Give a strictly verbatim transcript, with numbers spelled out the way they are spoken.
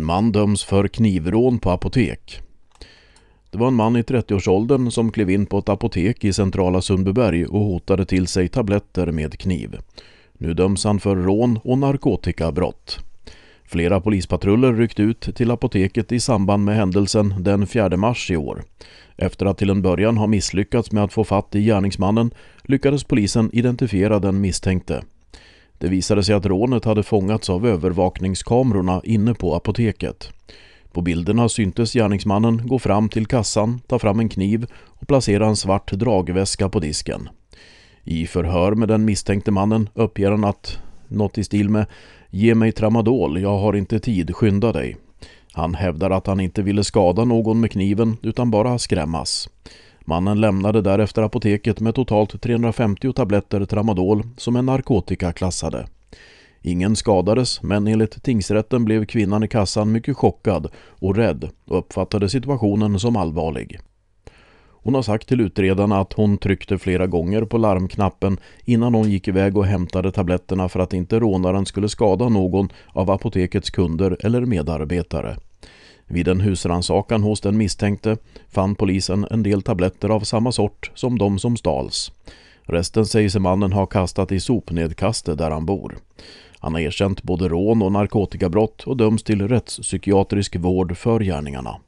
man döms för knivrån på apotek. Det var en man i trettioårsåldern som klev in på ett apotek i centrala Sundbyberg och hotade till sig tabletter med kniv. Nu döms han för rån och narkotikabrott. Flera polispatruller ryckte ut till apoteket i samband med händelsen den fjärde mars i år. Efter att till en början ha misslyckats med att få fatt i gärningsmannen lyckades polisen identifiera den misstänkte. Det visade sig att rånet hade fångats av övervakningskamerorna inne på apoteket. På bilderna syntes gärningsmannen gå fram till kassan, ta fram en kniv och placera en svart dragväska på disken. I förhör med den misstänkte mannen uppger han att något i stil med "Ge mig tramadol, jag har inte tid, skynda dig". Han hävdar att han inte ville skada någon med kniven utan bara skrämmas. Mannen lämnade därefter apoteket med totalt trehundrafemtio tabletter tramadol som är narkotikaklassade. Ingen skadades, men enligt tingsrätten blev kvinnan i kassan mycket chockad och rädd och uppfattade situationen som allvarlig. Hon har sagt till utredarna att hon tryckte flera gånger på larmknappen innan hon gick iväg och hämtade tabletterna för att inte rånaren skulle skada någon av apotekets kunder eller medarbetare. Vid en husrannsakan hos den misstänkte fann polisen en del tabletter av samma sort som de som stals. Resten säger sig mannen ha kastat i sopnedkastet där han bor. Han har erkänt både rån och narkotikabrott och döms till rättspsykiatrisk vård för gärningarna.